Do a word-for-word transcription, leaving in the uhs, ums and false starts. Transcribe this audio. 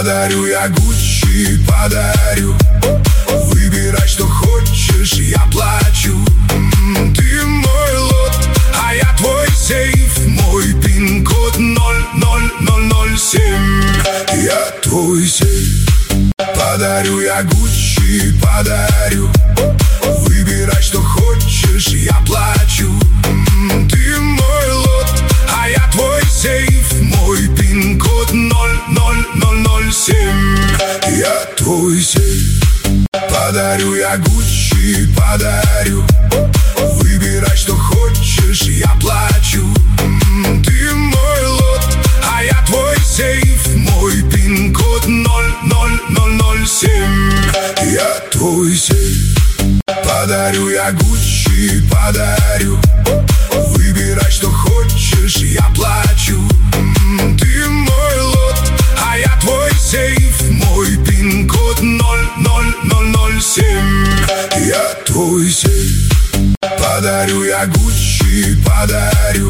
Подарю я Гуччи, подарю. Выбирай, что хочешь, я плачу. Ты мой лот, а я твой сейф. Мой пин-код ноль ноль ноль ноль семь. Я твой сейф. Подарю я Гуччи, подарю. Выбирай, что хочешь, я плачу. Ты мой лот, а я твой сейф. Мой пин-код ноль ноль ноль ноль семь. Я твой сейф. Подарю я Гуччи, подарю. Выбирай, что хочешь, я плачу. Ты мой лот, а я твой сейф. Мой пин-код ноль ноль ноль ноль семь. Я твой сейф. Подарю я Гуччи, подарю. Выбирай, что хочешь, я плачу. Ты мой лот, а я твой сейф. Мой пин-код ноль ноль ноль ноль семь. Я твой сейф. Подарю я Гуччи, подарю.